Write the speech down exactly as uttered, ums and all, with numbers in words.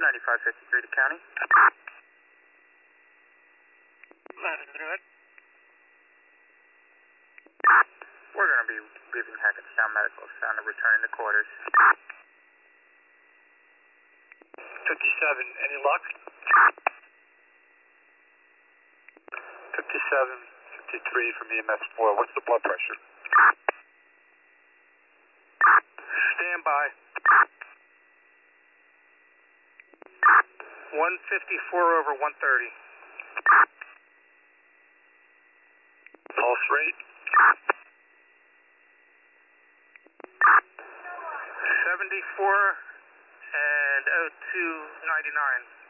ninety-five fifty-three to county. We're going to be leaving Hackettstown Medical Center, returning to quarters. fifty-seven, any luck? fifty-seven, fifty-three from E M S four, what's the blood pressure? Stand by. one fifty-four over one thirty. Pulse rate? seventy-four and oh two ninety-nine.